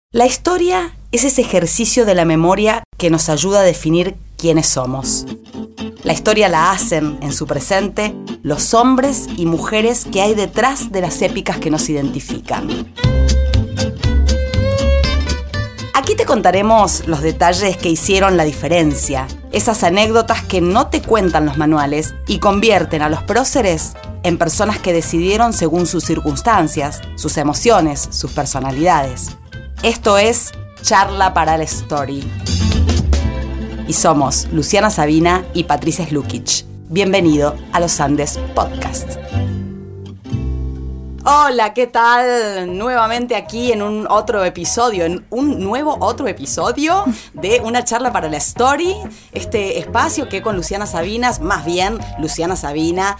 La historia es ese ejercicio de la memoria que nos ayuda a definir quiénes somos. La historia la hacen, en su presente, los hombres y mujeres que hay detrás de las épicas que nos identifican. Aquí te contaremos los detalles que hicieron la diferencia, esas anécdotas que no te cuentan los manuales y convierten a los próceres en personas que decidieron según sus circunstancias, sus emociones, sus personalidades. Esto es Charla para la Story. Y somos Luciana Sabina y Patricia Slukic. Bienvenido a Los Andes Podcast. Hola, ¿qué tal? Nuevamente aquí en un nuevo otro episodio de Una Charla para la Story. Este espacio que con Luciana Sabina, más bien Luciana Sabina,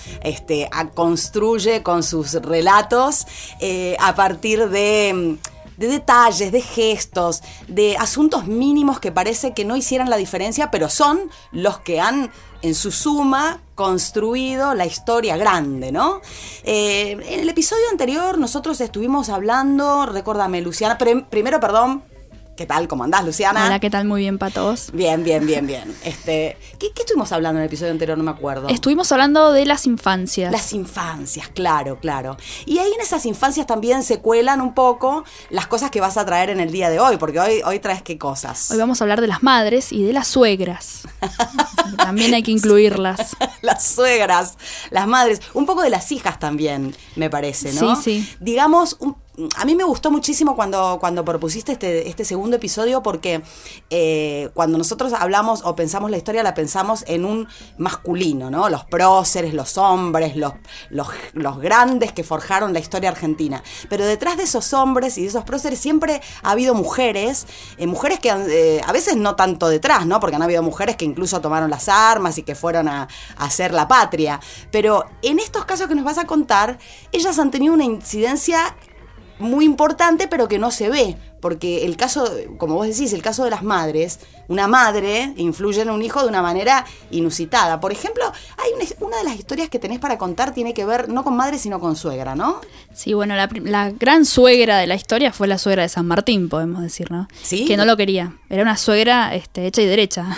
construye con sus relatos a partir de detalles, de gestos, de asuntos mínimos que parece que no hicieran la diferencia, pero son los que han, en su suma, construido la historia grande, ¿no? En el episodio anterior nosotros estuvimos hablando, recuérdame, Luciana, primero, perdón, ¿qué tal? ¿Cómo andás, Luciana? Hola, ¿qué tal? Muy bien, patos. Bien. ¿Qué estuvimos hablando en el episodio anterior? No me acuerdo. Estuvimos hablando de las infancias. Las infancias, claro. Y ahí en esas infancias también se cuelan un poco las cosas que vas a traer en el día de hoy, porque hoy traes ¿qué cosas? Hoy vamos a hablar de las madres y de las suegras. También hay que incluirlas. Las suegras, las madres, un poco de las hijas también, me parece, ¿no? Sí. Digamos, a mí me gustó muchísimo cuando propusiste este segundo episodio porque cuando nosotros hablamos o pensamos la historia la pensamos en un masculino, ¿no? Los próceres, los hombres, los grandes que forjaron la historia argentina. Pero detrás de esos hombres y de esos próceres siempre ha habido mujeres que a veces no tanto detrás, ¿no? Porque han habido mujeres que incluso tomaron las armas y que fueron a hacer la patria. Pero en estos casos que nos vas a contar, ellas han tenido una incidencia muy importante, pero que no se ve, porque el caso, como vos decís, el caso de las madres, una madre influye en un hijo de una manera inusitada. Por ejemplo, hay una de las historias que tenés para contar tiene que ver no con madre, sino con suegra, ¿no? Sí, bueno, la gran suegra de la historia fue la suegra de San Martín, podemos decir, ¿no? ¿Sí? Que no lo quería. Era una suegra hecha y derecha.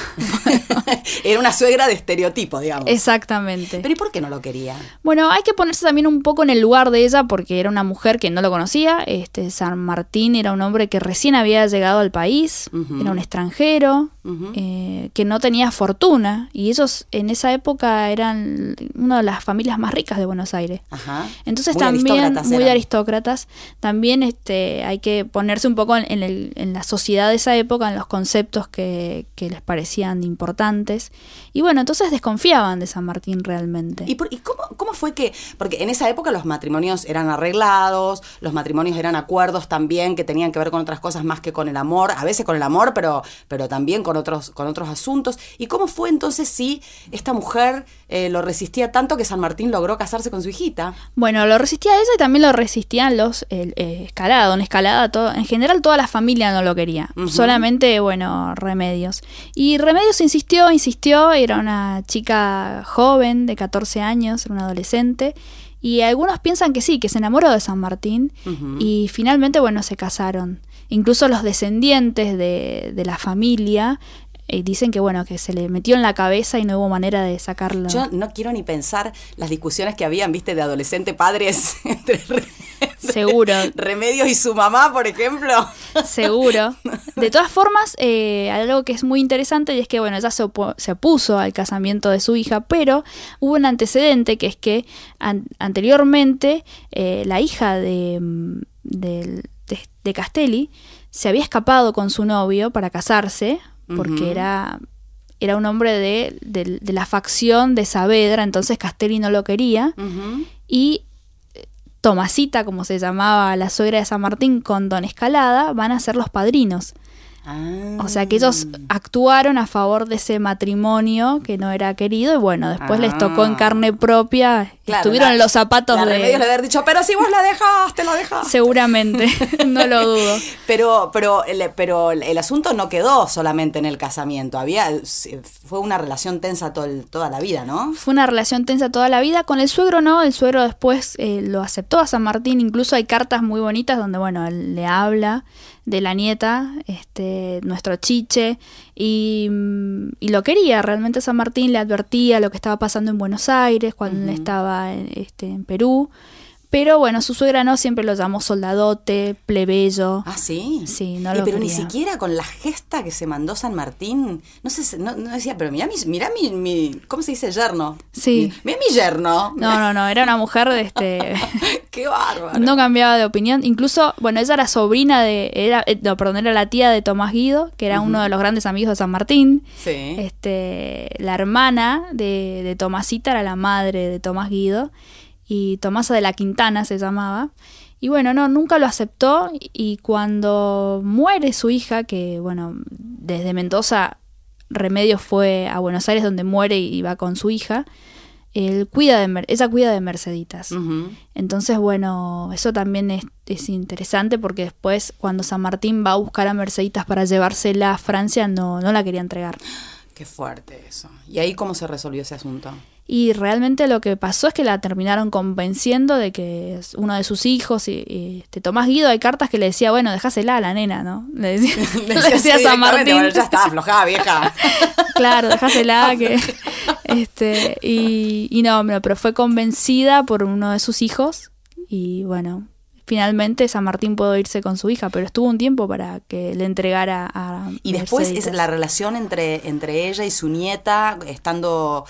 Era una suegra de estereotipo, digamos. Exactamente. ¿Pero y por qué no lo quería? Bueno, hay que ponerse también un poco en el lugar de ella porque era una mujer que no lo conocía. San Martín era un hombre que recién había llegado al país, era un extranjero, que no tenía fortuna, y ellos en esa época eran una de las familias más ricas de Buenos Aires. Ajá. Entonces también muy aristócratas. También hay que ponerse un poco en la sociedad de esa época, en los conceptos que les parecían importantes. Y bueno, entonces desconfiaban de San Martín realmente. ¿Y cómo fue que? Porque en esa época los matrimonios eran arreglados, los matrimonios eran acuerdos también que tenían que ver con otras cosas más que con el amor, a veces con el amor, pero también con otros asuntos. ¿Y cómo fue entonces si esta mujer lo resistía tanto que San Martín logró casarse con su hijita? Bueno, lo resistía ella y también lo resistían los Escalada. En general toda la familia no lo quería, solamente, Remedios. Y Remedios insistió, era una chica joven de 14 años, era una adolescente. Y algunos piensan que sí, que se enamoró de San Martín y finalmente, se casaron. Incluso los descendientes de la familia dicen que se le metió en la cabeza y no hubo manera de sacarlo. Yo no quiero ni pensar las discusiones que habían, de adolescente padres entre Seguro. Remedios y su mamá, por ejemplo. Seguro. De todas formas, algo que es muy interesante y es que, ella se opuso al casamiento de su hija, pero hubo un antecedente que es que anteriormente la hija de Castelli se había escapado con su novio para casarse, porque era un hombre de la facción de Saavedra, entonces Castelli no lo quería, y Tomasita, como se llamaba la suegra de San Martín, con Don Escalada, van a ser los padrinos. O sea que ellos actuaron a favor de ese matrimonio que no era querido y después les tocó en carne propia. Claro, estuvieron en los zapatos de Remedios le haber dicho, pero si vos la dejaste, la dejaste. Seguramente, no lo dudo. Pero el asunto no quedó solamente en el casamiento. Fue una relación tensa toda la vida, ¿no? Fue una relación tensa toda la vida. Con el suegro no, el suegro después lo aceptó a San Martín. Incluso hay cartas muy bonitas donde, él le habla de la nieta, nuestro Chiche, y lo quería. Realmente San Martín le advertía lo que estaba pasando en Buenos Aires cuando él estaba en Perú. Pero bueno, su suegra no, siempre lo llamó soldadote, plebeyo. ¿Ah, sí? Sí, no lo pero quería. ni siquiera con la gesta que se mandó San Martín, no sé, no decía, pero mirá mi, ¿cómo se dice? Yerno. Sí. Mirá mi yerno. No, era una mujer ¡Qué bárbaro! No cambiaba de opinión. Incluso, bueno, ella era sobrina era la tía de Tomás Guido, que era uno de los grandes amigos de San Martín. Sí. La hermana de Tomasita era la madre de Tomás Guido. Y Tomasa de la Quintana se llamaba. Y bueno, nunca lo aceptó. Y cuando muere su hija, que bueno, desde Mendoza Remedios fue a Buenos Aires, donde muere y va con su hija, ella cuida de Merceditas. Entonces, bueno, eso también es interesante, porque después, cuando San Martín va a buscar a Merceditas para llevársela a Francia, no la quería entregar. Qué fuerte eso. ¿Y ahí cómo se resolvió ese asunto? Y realmente lo que pasó es que la terminaron convenciendo de que es uno de sus hijos. Y Tomás Guido, hay cartas que le decía, bueno, dejásela a la nena, ¿no? Le decía a San Martín. Bueno, ya está, aflojada, vieja. Claro, dejásela. Pero fue convencida por uno de sus hijos. Y bueno, finalmente San Martín pudo irse con su hija, pero estuvo un tiempo para que le entregara a Y después Merceditas. la relación entre ella y su nieta, estando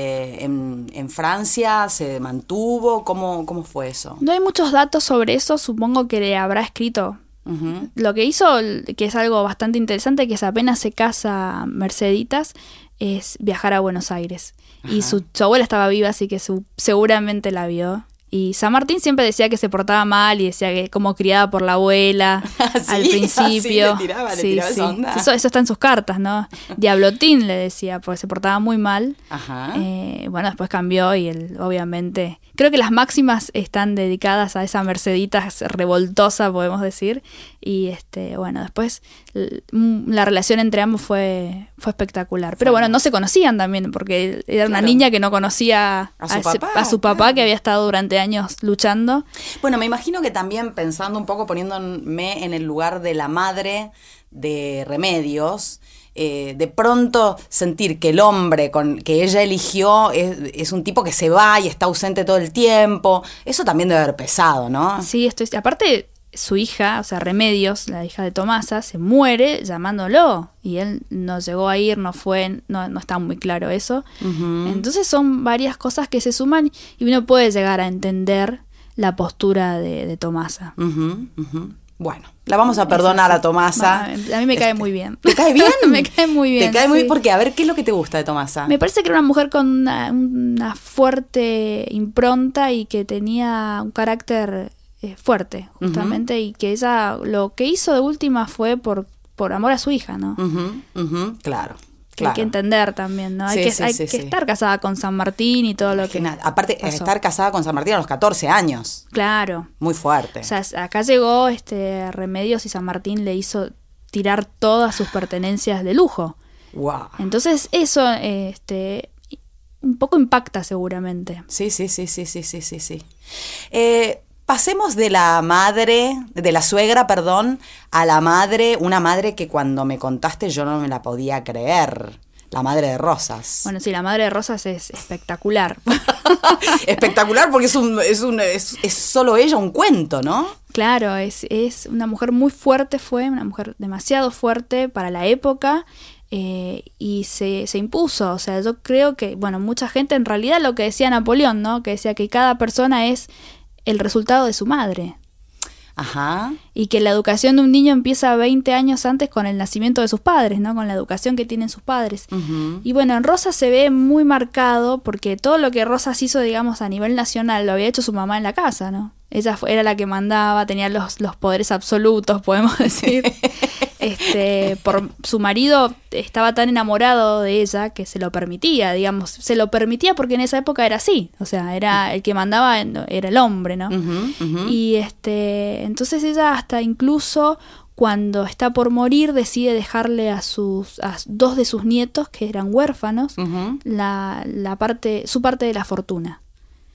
en Francia, ¿se mantuvo? ¿Cómo fue eso? No hay muchos datos sobre eso, supongo que le habrá escrito. Lo que hizo, que es algo bastante interesante, que es apenas se casa Merceditas, es viajar a Buenos Aires. Ajá. Y su abuela estaba viva, así que seguramente la vio. Y San Martín siempre decía que se portaba mal y decía que como criada por la abuela al principio. Sí, le tiraba esa onda. Eso está en sus cartas, ¿no? Diablotín le decía, porque se portaba muy mal. Ajá. Bueno, después cambió y él, obviamente... Creo que las máximas están dedicadas a esa Merceditas revoltosa, podemos decir. Y bueno, después la relación entre ambos fue espectacular. Pero bueno, no se conocían también, porque era una niña que no conocía a su papá, que había estado durante años luchando. Bueno, me imagino que también, pensando un poco, poniéndome en el lugar de la madre de Remedios, de pronto sentir que el hombre que ella eligió es un tipo que se va y está ausente todo el tiempo, eso también debe haber pesado, ¿no? Sí, aparte su hija, o sea, Remedios, la hija de Tomasa, se muere llamándolo y él no llegó a ir, no fue, no está muy claro eso. Entonces son varias cosas que se suman y uno puede llegar a entender la postura de Tomasa. Bueno, la vamos a perdonar a Tomasa. A mí me cae muy bien. ¿Te cae bien? Me cae muy bien. ¿Te cae muy bien? Porque, a ver, ¿qué es lo que te gusta de Tomasa? Me parece que era una mujer con una fuerte impronta y que tenía un carácter fuerte, justamente, y que ella lo que hizo de última fue por amor a su hija, ¿no? Claro. Hay que entender también, ¿no? Hay que estar casada con San Martín y todo lo que aparte, pasó. Estar casada con San Martín a los 14 años. Claro. Muy fuerte. O sea, acá llegó Remedios y San Martín le hizo tirar todas sus pertenencias de lujo. Wow. Entonces eso un poco impacta seguramente. Sí. Pasemos de la suegra, a la madre, una madre que cuando me contaste yo no me la podía creer. La madre de Rosas. Bueno, sí, la madre de Rosas es espectacular. Espectacular porque es solo ella un cuento, ¿no? Claro, es una mujer muy fuerte, fue una mujer demasiado fuerte para la época. Y se impuso, o sea, yo creo que, bueno, mucha gente, en realidad lo que decía Napoleón, ¿no? Que decía que cada persona es el resultado de su madre. Ajá. Y que la educación de un niño empieza 20 años antes con el nacimiento de sus padres, ¿no? Con la educación que tienen sus padres. Y bueno, en Rosas se ve muy marcado porque todo lo que Rosas hizo, digamos, a nivel nacional lo había hecho su mamá en la casa, ¿no? Ella era la que mandaba, tenía los poderes absolutos, podemos decir. Por su marido estaba tan enamorado de ella que se lo permitía, digamos. Se lo permitía porque en esa época era así. O sea, era el que mandaba, era el hombre, ¿no? Y entonces ella hasta incluso cuando está por morir decide dejarle a dos de sus nietos, que eran huérfanos, su parte de la fortuna.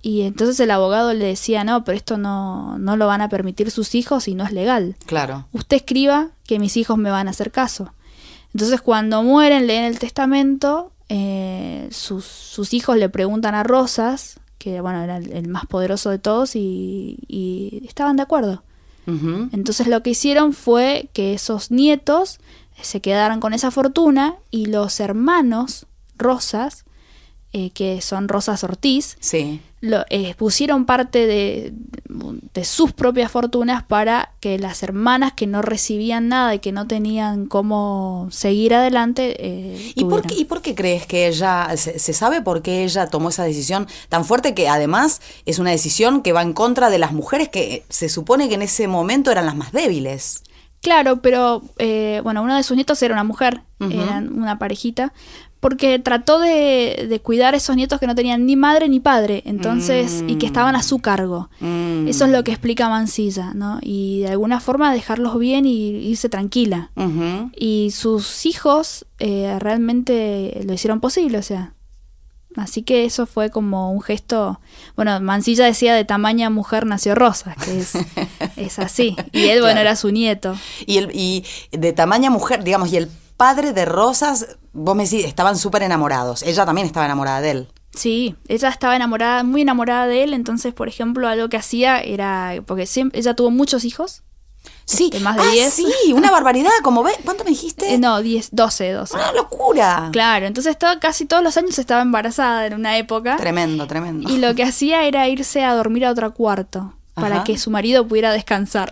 Y entonces el abogado le decía, no, pero esto no lo van a permitir sus hijos y no es legal. Claro. Usted escriba que mis hijos me van a hacer caso. Entonces cuando mueren, leen el testamento, sus hijos le preguntan a Rosas, que bueno, era el más poderoso de todos, y estaban de acuerdo. Uh-huh. Entonces lo que hicieron fue que esos nietos se quedaran con esa fortuna y los hermanos Rosas, que son Rosas Ortiz, sí, pusieron parte de sus propias fortunas para que las hermanas que no recibían nada y que no tenían cómo seguir adelante ¿Y por qué crees que ella, se sabe por qué ella tomó esa decisión tan fuerte, que además es una decisión que va en contra de las mujeres que se supone que en ese momento eran las más débiles? Claro, pero bueno, uno de sus nietos era una mujer, Uh-huh. eran una parejita, porque trató de cuidar a esos nietos que no tenían ni madre ni padre, entonces, y que estaban a su cargo. Eso es lo que explica Mansilla, ¿no? Y de alguna forma dejarlos bien y irse tranquila. Uh-huh. Y sus hijos realmente lo hicieron posible, o sea. Así que eso fue como un gesto. Bueno, Mansilla decía, de tamaña mujer nació Rosa, que es así. Y él, bueno, Claro. era su nieto. Y de tamaña mujer, digamos, y el padre de Rosas, vos me decís, estaban súper enamorados. Ella también estaba enamorada de él. Sí, ella estaba enamorada, muy enamorada de él. Entonces, por ejemplo, algo que hacía era, porque ella tuvo muchos hijos. Sí, Más de 10. sí, una barbaridad, como ves, ¿cuánto me dijiste? No, 12. Una locura. Claro, entonces casi todos los años estaba embarazada en una época. Tremendo. Y lo que hacía era irse a dormir a otro cuarto para Ajá. que su marido pudiera descansar.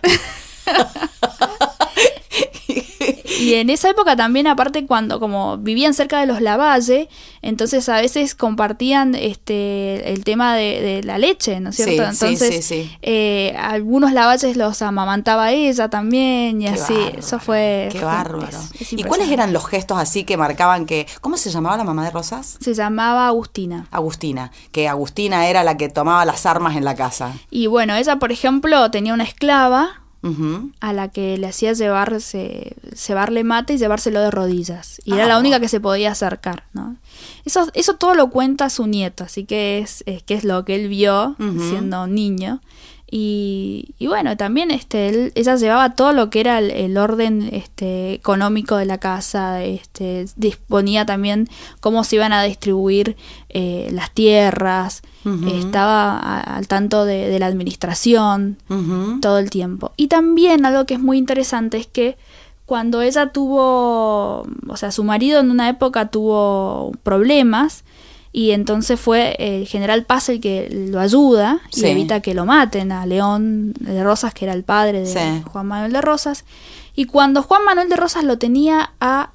Y en esa época también, aparte, cuando como vivían cerca de los Lavalle, entonces a veces compartían el tema de la leche, ¿no es cierto? Sí, Entonces, sí. Algunos Lavalles los amamantaba ella también, y Qué así, bárbaro, eso fue... Qué fue- bárbaro. es ¿Y cuáles impresionante. eran los gestos así que marcaban que... ¿Cómo se llamaba la mamá de Rosas? Se llamaba Agustina. Agustina, que Agustina era la que tomaba las armas en la casa. Y bueno, ella, por ejemplo, tenía una esclava Uh-huh. a la que le hacía cebarle mate y llevárselo de rodillas. Y era la Ah. única que se podía acercar, ¿no? Eso todo lo cuenta su nieto, así que es lo que él vio Ujú. siendo niño. Y bueno, también ella llevaba todo lo que era el orden económico de la casa, disponía también cómo se iban a distribuir las tierras, Ujú. estaba al tanto de la administración Uh-huh. todo el tiempo. Y también algo que es muy interesante es que cuando ella tuvo, o sea, su marido en una época tuvo problemas, y entonces fue el general Paz el que lo ayuda y Sí. evita que lo maten a León de Rosas, que era el padre de Sí. Juan Manuel de Rosas. Y cuando Juan Manuel de Rosas lo tenía a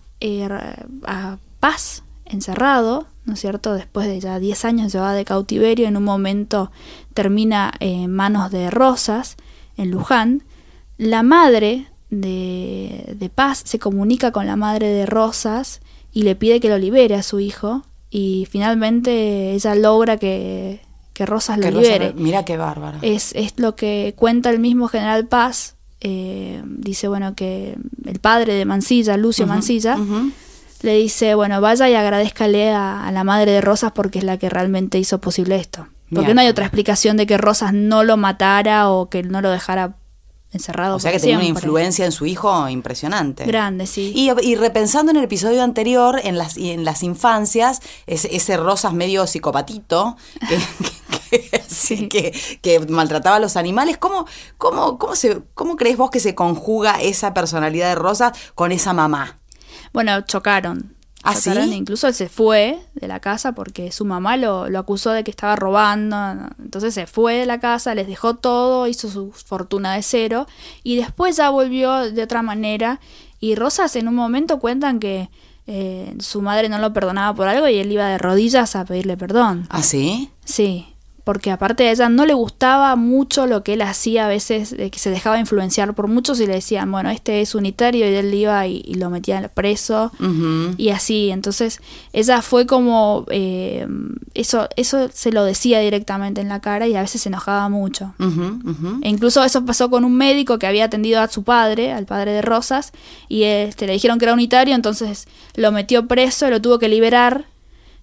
Paz encerrado, ¿no es cierto? Después de ya 10 años llevada de cautiverio, en un momento termina en manos de Rosas, en Luján. La madre de Paz se comunica con la madre de Rosas y le pide que lo libere a su hijo, y finalmente ella logra que Rosas lo Que libere. Mira qué bárbaro. Es lo que cuenta el mismo general Paz. Dice, bueno, que el padre de Mansilla, Lucio Ujú, Mansilla, ujú. le dice, bueno, vaya y agradézcale a la madre de Rosas porque es la que realmente hizo posible esto. Porque Mira. no hay otra explicación de que Rosas no lo matara o que no lo dejara encerrado. O sea que por tenía una siempre. influencia en su hijo impresionante. Grande, sí. Y repensando en el episodio anterior, en las infancias, ese Rosas medio psicopatito, Sí. que maltrataba a los animales, ¿cómo crees vos que se conjuga esa personalidad de Rosas con esa mamá? Bueno, chocaron. ¿Ah, Chocaron, sí? incluso él se fue de la casa porque su mamá lo acusó de que estaba robando. Entonces se fue de la casa, les dejó todo, hizo su fortuna de cero y después ya volvió de otra manera. Y Rosas en un momento cuentan que su madre no lo perdonaba por algo y él iba de rodillas a pedirle perdón. ¿Ah, sí? Sí, porque aparte a ella no le gustaba mucho lo que él hacía a veces, que se dejaba influenciar por muchos y le decían, bueno, este es unitario, y él iba y lo metía preso. Ujú. Y así, entonces ella fue como, eso se lo decía directamente en la cara y a veces se enojaba mucho. Ujú, ujú. E incluso eso pasó con un médico que había atendido a su padre, al padre de Rosas, y le dijeron que era unitario, entonces lo metió preso y lo tuvo que liberar.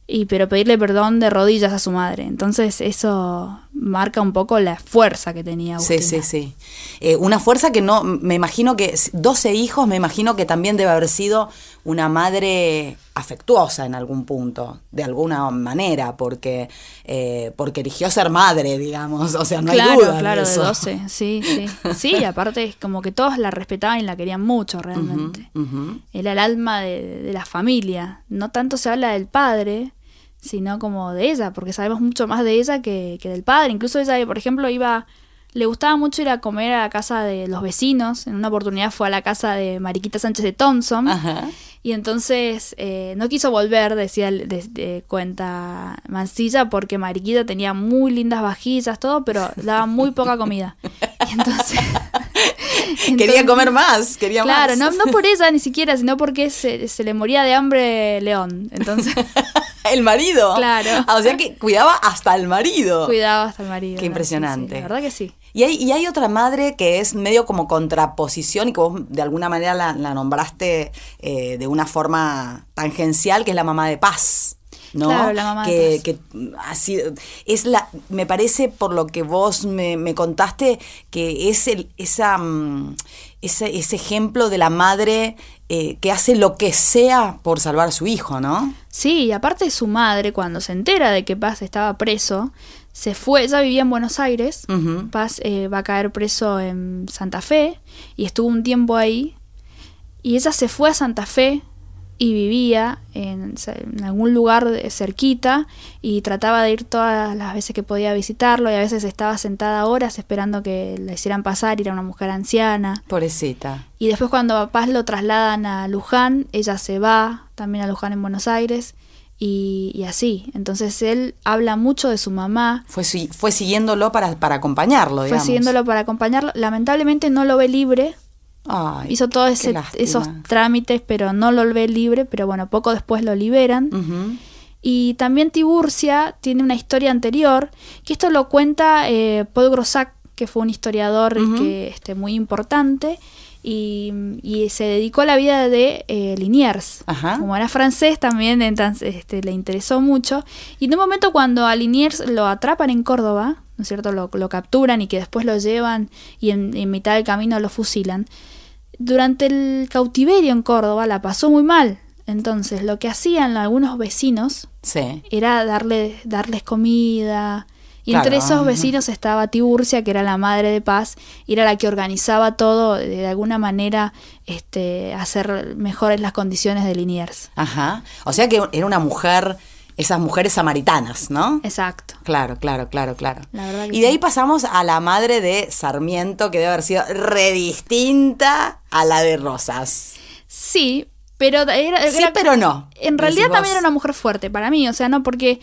pero pedirle perdón de rodillas a su madre. Entonces eso marca un poco la fuerza que tenía Agustina. Sí. Una fuerza que no, me imagino que 12 hijos, me imagino que también debe haber sido una madre afectuosa en algún punto, de alguna manera, porque eligió ser madre, digamos, o sea, no hay duda Claro, de eso. de 12, sí. Sí, y aparte es como que todos la respetaban y la querían mucho realmente. Era el alma de la familia. No tanto se habla del padre, sino como de ella, porque sabemos mucho más de ella que del padre. Incluso ella, por ejemplo, le gustaba mucho ir a comer a la casa de los vecinos. En una oportunidad fue a la casa de Mariquita Sánchez de Thompson. Ajá. Y entonces no quiso volver, decía, cuenta Mansilla, porque Mariquita tenía muy lindas vajillas, todo, pero daba muy poca comida. Y entonces Quería comer más, claro, más. no por ella ni siquiera, sino porque se le moría de hambre León. Entonces El marido. Claro. O sea que cuidaba hasta el marido. cuidaba hasta el marido. Qué impresionante. Sí, la verdad que sí. Y hay otra madre que es medio como contraposición y que vos de alguna manera la nombraste de una forma tangencial, que es la mamá de Paz, ¿no? Claro, la mamá de Paz. Que así es me parece por lo que vos me contaste que es ese ejemplo de la madre que hace lo que sea por salvar a su hijo, ¿no? Sí, y aparte su madre, cuando se entera de que Paz estaba preso, se fue, ella vivía en Buenos Aires, Uh-huh. Paz va a caer preso en Santa Fe, y estuvo un tiempo ahí, y ella se fue a Santa Fe y vivía en algún lugar cerquita, y trataba de ir todas las veces que podía visitarlo, y a veces estaba sentada horas esperando que la hicieran pasar, y era una mujer anciana. Pobrecita. Y después cuando a Paz lo trasladan a Luján, ella se va también a Luján en Buenos Aires, y así. Entonces él habla mucho de su mamá. Fue siguiéndolo para acompañarlo, digamos. Fue siguiéndolo para acompañarlo. Lamentablemente no lo ve libre. Ay, Hizo todos qué lástima. esos trámites, pero no lo ve libre. Pero bueno, poco después lo liberan. Uh-huh. Y también Tiburcia tiene una historia anterior, que esto lo cuenta Paul Grossac, que fue un historiador Uh-huh. muy importante. Y se dedicó a la vida de Liniers. Ajá. Como era francés también, entonces le interesó mucho. Y en un momento cuando a Liniers lo atrapan en Córdoba, ¿no es cierto? Lo capturan y que después lo llevan y en mitad del camino lo fusilan. Durante el cautiverio en Córdoba la pasó muy mal. Entonces lo que hacían algunos vecinos Sí. era darles comida. Y Claro, entre esos ajá. vecinos estaba Tiburcia, que era la madre de Paz, y era la que organizaba todo, de alguna manera hacer mejores las condiciones de Liniers. Ajá. O sea que era una mujer, esas mujeres samaritanas, ¿no? Exacto. Claro. La verdad que Y de sí. ahí pasamos a la madre de Sarmiento, que debe haber sido re distinta a la de Rosas. Sí, pero Sí, pero no. en realidad Decís también vos. era una mujer fuerte para mí, o sea, no porque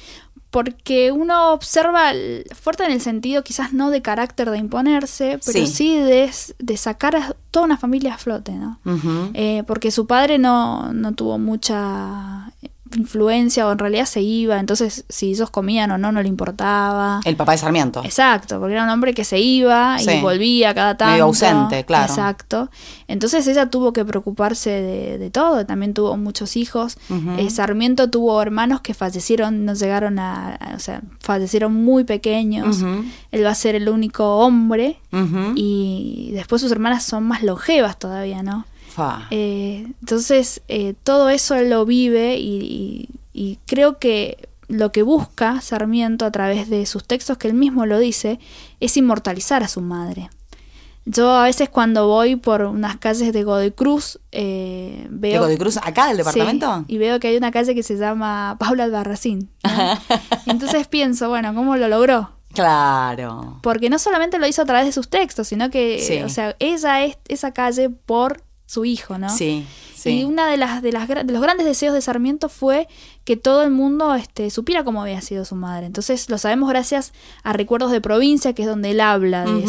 uno observa fuerte en el sentido quizás no de carácter de imponerse, pero sí de sacar a toda una familia a flote, ¿no? Ujú. Porque su padre no tuvo mucha influencia, o en realidad se iba, entonces si ellos comían o no le importaba. El papá de Sarmiento. Exacto, porque era un hombre que se iba y Sí. volvía cada tanto. Medio ausente, claro. Exacto. Entonces ella tuvo que preocuparse de todo, también tuvo muchos hijos. Ujú. Sarmiento tuvo hermanos que fallecieron, no llegaron o sea, fallecieron muy pequeños. Ujú. Él va a ser el único hombre Ujú. y después sus hermanas son más longevas todavía, ¿no? Fa. Entonces todo eso él lo vive y creo que lo que busca Sarmiento a través de sus textos, que él mismo lo dice, es inmortalizar a su madre. Yo a veces cuando voy por unas calles de Godoy Cruz ¿De veo... Godoy Cruz, acá del departamento? Sí, y veo que hay una calle que se llama Paula Albarracín, ¿no? Entonces pienso, bueno, ¿cómo lo logró? Claro. Porque no solamente lo hizo a través de sus textos, sino que, Sí. o sea, ella es esa calle por su hijo, ¿no? Sí, sí. Y una de los grandes deseos de Sarmiento fue que todo el mundo supiera cómo había sido su madre. Entonces lo sabemos gracias a Recuerdos de Provincia, que es donde él habla de Ujú. eso.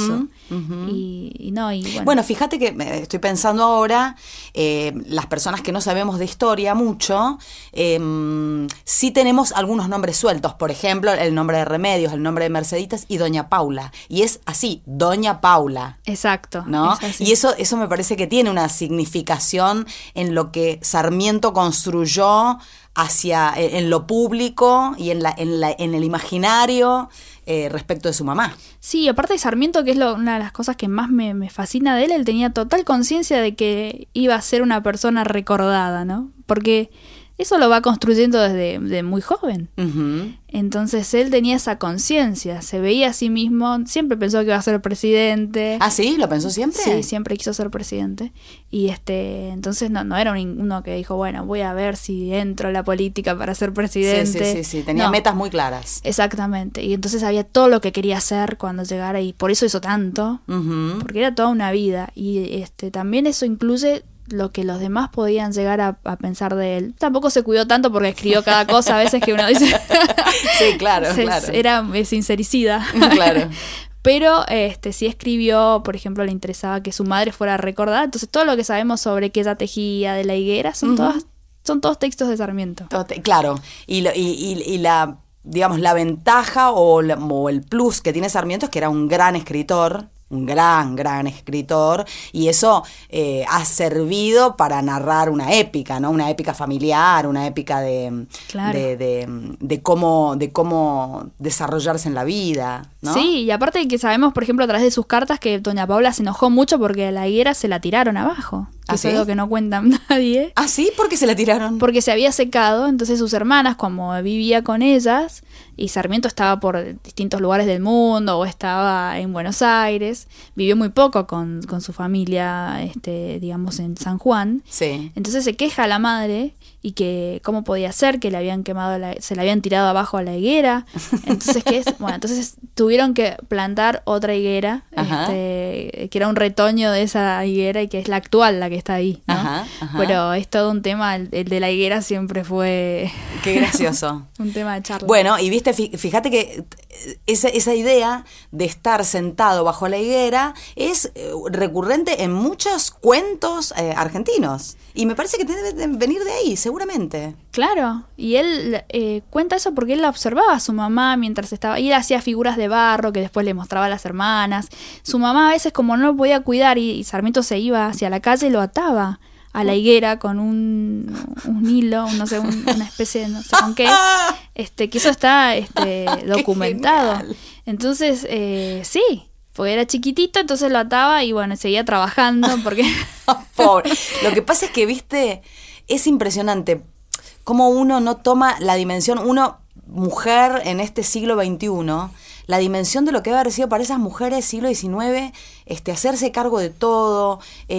y no, y bueno. Bueno, fíjate que estoy pensando ahora, las personas que no sabemos de historia mucho, sí tenemos algunos nombres sueltos. Por ejemplo, el nombre de Remedios, el nombre de Merceditas y Doña Paula. Y es así, Doña Paula. Exacto. ¿No? Y eso me parece que tiene una significación en lo que Sarmiento construyó en lo público y en el imaginario respecto de su mamá. Sí, aparte de Sarmiento, que es una de las cosas que más me fascina de él tenía total conciencia de que iba a ser una persona recordada, ¿no? Porque eso lo va construyendo desde muy joven. Uh-huh. Entonces él tenía esa conciencia, se veía a sí mismo, siempre pensó que iba a ser presidente. ¿Ah, sí? ¿Lo pensó siempre? Sí, siempre quiso ser presidente. Y entonces no era uno que dijo, bueno, voy a ver si entro a la política para ser presidente. Sí, tenía metas muy claras. Exactamente, y entonces sabía todo lo que quería hacer cuando llegara y por eso hizo tanto, porque era toda una vida. Y también eso incluye lo que los demás podían llegar a pensar de él. Tampoco se cuidó tanto porque escribió cada cosa a veces que uno dice... Sí, claro. Era sincericida. Claro. Pero sí escribió, por ejemplo, le interesaba que su madre fuera recordada. Entonces todo lo que sabemos sobre que ella tejía de la higuera son todos textos de Sarmiento. Claro. Y la, digamos, la ventaja o el plus que tiene Sarmiento es que era un gran escritor. Un gran escritor, y eso ha servido para narrar una épica, ¿no? Una épica familiar, una épica de cómo desarrollarse en la vida, ¿no? Sí, y aparte de que sabemos, por ejemplo, a través de sus cartas que Doña Paula se enojó mucho porque a la higuera se la tiraron abajo. Que es algo que no cuenta nadie. ¿Ah, sí? ¿Por qué se la tiraron? Porque se había secado, entonces sus hermanas, como vivía con ellas, y Sarmiento estaba por distintos lugares del mundo, o estaba en Buenos Aires, vivió muy poco con su familia, digamos, en San Juan. Sí. Entonces se queja a la madre, y que cómo podía ser que le habían quemado, se la habían tirado abajo a la higuera. Entonces, entonces tuvieron que plantar otra higuera, que era un retoño de esa higuera, y que es la actual, la que está ahí, ¿no? Ajá. Pero es todo un tema, el de la higuera siempre fue... Qué gracioso. un tema de charla. Bueno, y viste, fíjate que esa idea de estar sentado bajo la higuera es recurrente en muchos cuentos argentinos. Y me parece que debe de venir de ahí, seguramente. Claro, y él cuenta eso porque él la observaba a su mamá mientras estaba... Y él hacía figuras de barro que después le mostraba a las hermanas. Su mamá a veces, como no lo podía cuidar, y Sarmiento se iba hacia la calle, lo ataba a la higuera con un hilo, no sé, una especie de no sé con qué, que eso está documentado. Entonces, sí, porque era chiquitito, entonces lo ataba y bueno, seguía trabajando porque... Pobre. Lo que pasa es que, viste, es impresionante cómo uno no toma la dimensión, mujer en este siglo XXI, la dimensión de lo que debe haber sido para esas mujeres siglo XIX, hacerse cargo de todo,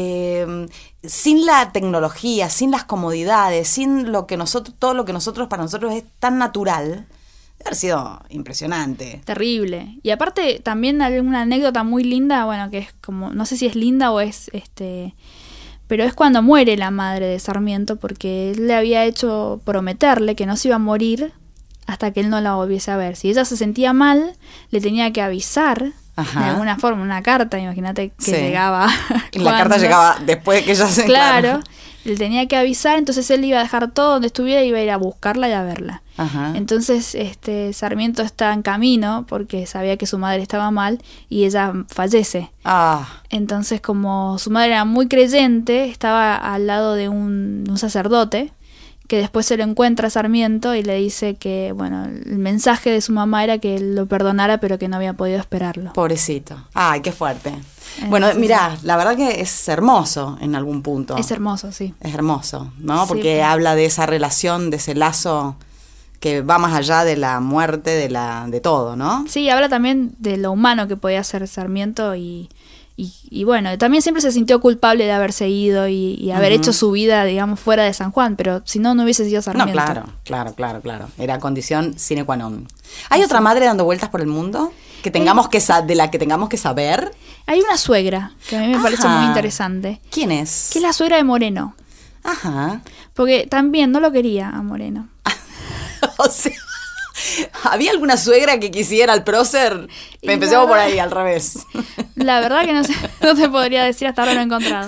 sin la tecnología, sin las comodidades, sin todo lo que para nosotros es tan natural. Debe haber sido impresionante. Terrible. Y aparte también hay una anécdota muy linda, bueno, que es como, no sé si es linda o es pero es cuando muere la madre de Sarmiento, porque él le había hecho prometerle que no se iba a morir hasta que él no la volviese a ver. Si ella se sentía mal, le tenía que avisar de alguna forma, una carta, imagínate que llegaba. Y la carta llegaba después de que ella se... Claro, le tenía que avisar, entonces él iba a dejar todo donde estuviera y iba a ir a buscarla y a verla. Ajá. Entonces Sarmiento está en camino porque sabía que su madre estaba mal y ella fallece. Entonces, como su madre era muy creyente, estaba al lado de un sacerdote que después se lo encuentra a Sarmiento y le dice que, bueno, el mensaje de su mamá era que él lo perdonara, pero que no había podido esperarlo. Pobrecito. Ay, qué fuerte. Bueno, mirá, la verdad que es hermoso en algún punto. Es hermoso, sí. Es hermoso, ¿no? Porque sí, habla de esa relación, de ese lazo que va más allá de la muerte, de todo, ¿no? Sí, habla también de lo humano que podía ser Sarmiento y bueno, también siempre se sintió culpable de haberse ido y haber hecho su vida, digamos, fuera de San Juan, pero si no hubiese sido Sarmiento. No, claro. Era condición sine qua non. ¿Hay otra madre dando vueltas por el mundo que tengamos de la que tengamos que saber? Hay una suegra que a mí me parece muy interesante. ¿Quién es? Que es la suegra de Moreno. Ajá. Porque también no lo quería a Moreno. O sea, ¿Había alguna suegra que quisiera al prócer? Empecemos por ahí, al revés. La verdad que no sé, no te podría decir, hasta ahora no he encontrado.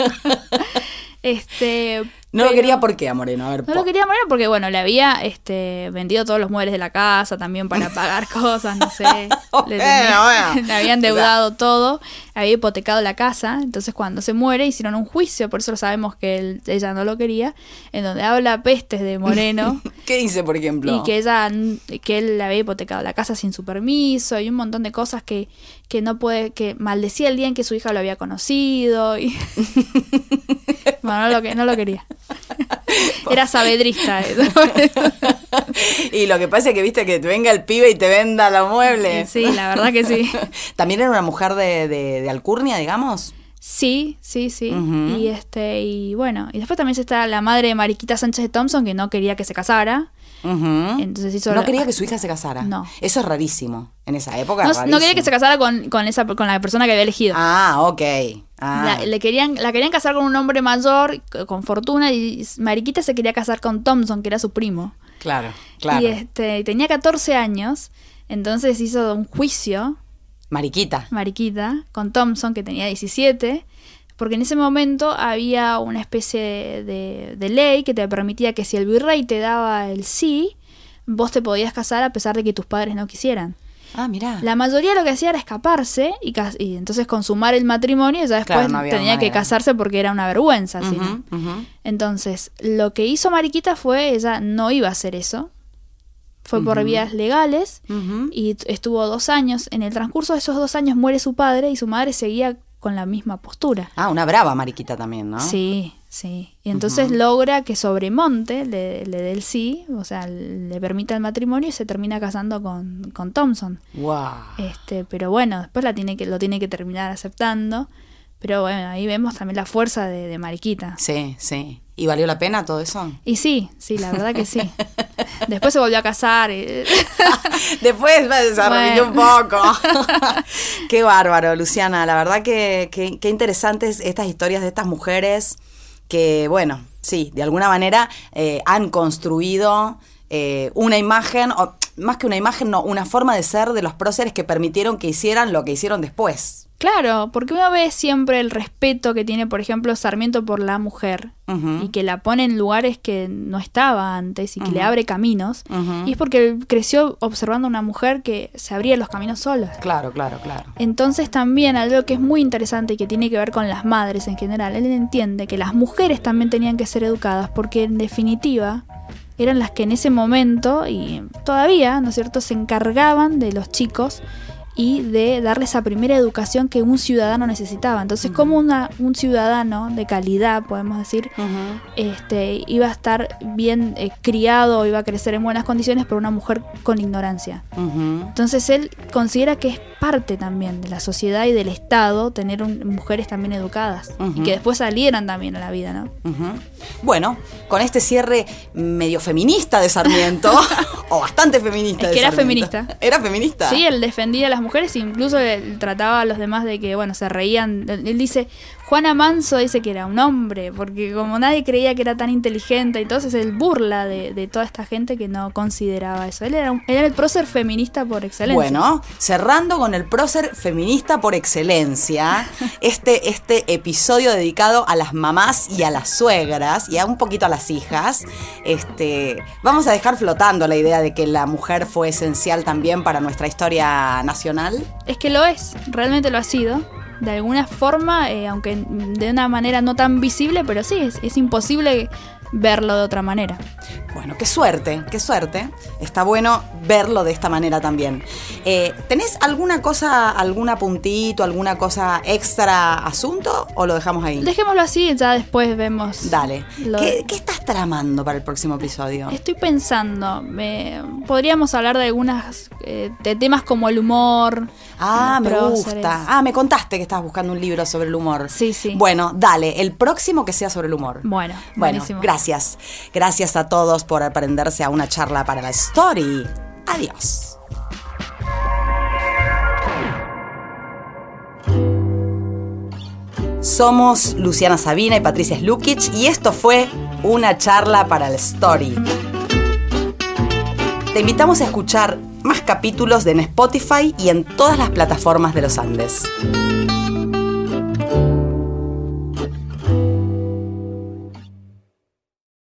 No lo quería ¿por qué a Moreno? A ver, no lo quería Moreno porque, bueno, le había vendido todos los muebles de la casa también para pagar cosas, no sé. Le habían endeudado todo, había hipotecado la casa. Entonces, cuando se muere, hicieron un juicio, por eso lo sabemos que ella no lo quería, en donde habla pestes de Moreno. ¿Qué dice, por ejemplo? Y que él le había hipotecado la casa sin su permiso y un montón de cosas que no puede, que maldecía el día en que su hija lo había conocido. Y bueno, no lo quería. Era sabedrista. Y lo que pasa es que viste que te venga el pibe y te venda los muebles. Sí, la verdad que sí. ¿También era una mujer de alcurnia, digamos? Sí. Uh-huh. Y bueno, y después también está la madre de Mariquita Sánchez de Thompson, que no quería que se casara. Uh-huh. Entonces no quería que su hija se casara. No. Eso es rarísimo. En esa época no quería que se casara con la persona que había elegido. Ah, ok. La querían casar con un hombre mayor, con fortuna, y Mariquita se quería casar con Thompson, que era su primo. Claro. Y tenía 14 años, entonces hizo un juicio. Mariquita, con Thompson, que tenía 17, porque en ese momento había una especie de ley que te permitía que si el virrey te daba el sí, vos te podías casar a pesar de que tus padres no quisieran. Ah, mirá. La mayoría lo que hacía era escaparse y entonces consumar el matrimonio, y ya después tenía que casarse porque era una vergüenza. Uh-huh, ¿sí, no? uh-huh. Entonces, lo que hizo Mariquita fue, ella no iba a hacer eso. Fue por vías legales y estuvo 2 años. En el transcurso de esos 2 años muere su padre y su madre seguía con la misma postura. Ah, una brava Mariquita también, ¿no? Sí. Y entonces logra que Sobremonte le dé el sí, o sea, le permita el matrimonio y se termina casando con Thompson. Wow. Pero bueno, después lo tiene que terminar aceptando. Pero bueno, ahí vemos también la fuerza de Mariquita. Sí. ¿Y valió la pena todo eso? Y sí, la verdad que sí. Después se volvió a casar. Después se desarrolló un poco. Qué bárbaro, Luciana. La verdad que interesantes estas historias de estas mujeres que, bueno, sí, de alguna manera han construido una imagen, o más que una imagen, no, una forma de ser de los próceres que permitieron que hicieran lo que hicieron después. Claro, porque uno ve siempre el respeto que tiene, por ejemplo, Sarmiento por la mujer, y que la pone en lugares que no estaba antes y que le abre caminos, y es porque él creció observando a una mujer que se abría los caminos sola. Claro. Entonces también algo que es muy interesante y que tiene que ver con las madres en general, él entiende que las mujeres también tenían que ser educadas porque en definitiva eran las que en ese momento y todavía, ¿no es cierto?, se encargaban de los chicos y de darle esa primera educación que un ciudadano necesitaba. Entonces, como un ciudadano de calidad, podemos decir, iba a estar bien criado, iba a crecer en buenas condiciones por una mujer con ignorancia. Entonces, él considera que es parte también de la sociedad y del Estado tener mujeres también educadas y que después salieran también a la vida, ¿no? Bueno, con este cierre medio feminista de Sarmiento, o bastante feminista. Es que era feminista. ¿Era feminista? Sí, él defendía a las mujeres, incluso él trataba a los demás de que, bueno, se reían. Él dice, Juana Manso dice que era un hombre, porque como nadie creía que era tan inteligente, entonces él burla de toda esta gente que no consideraba eso. Él era el prócer feminista por excelencia. Bueno, cerrando con el prócer feminista por excelencia, este episodio dedicado a las mamás y a las suegras, y a un poquito a las hijas, vamos a dejar flotando la idea de que la mujer fue esencial también para nuestra historia nacional. Es que lo es, realmente lo ha sido. De alguna forma, aunque de una manera no tan visible, pero sí, es imposible verlo de otra manera. Bueno, qué suerte. Está bueno verlo de esta manera también. ¿Tenés alguna cosa, algún apuntito, alguna cosa extra asunto o lo dejamos ahí? Dejémoslo así y ya después vemos. Dale. ¿Qué estás tramando para el próximo episodio? Estoy pensando, podríamos hablar de algunas de temas como el humor. Me gusta. Me contaste que estabas buscando un libro sobre el humor. Sí. Bueno, dale, el próximo que sea sobre el humor. Bueno, buenísimo. Gracias. Gracias a todos por aprenderse a una charla para la story. Adiós. Somos Luciana Sabina y Patricia Slukic y esto fue Una charla para la story. Te invitamos a escuchar más capítulos en Spotify y en todas las plataformas de los Andes.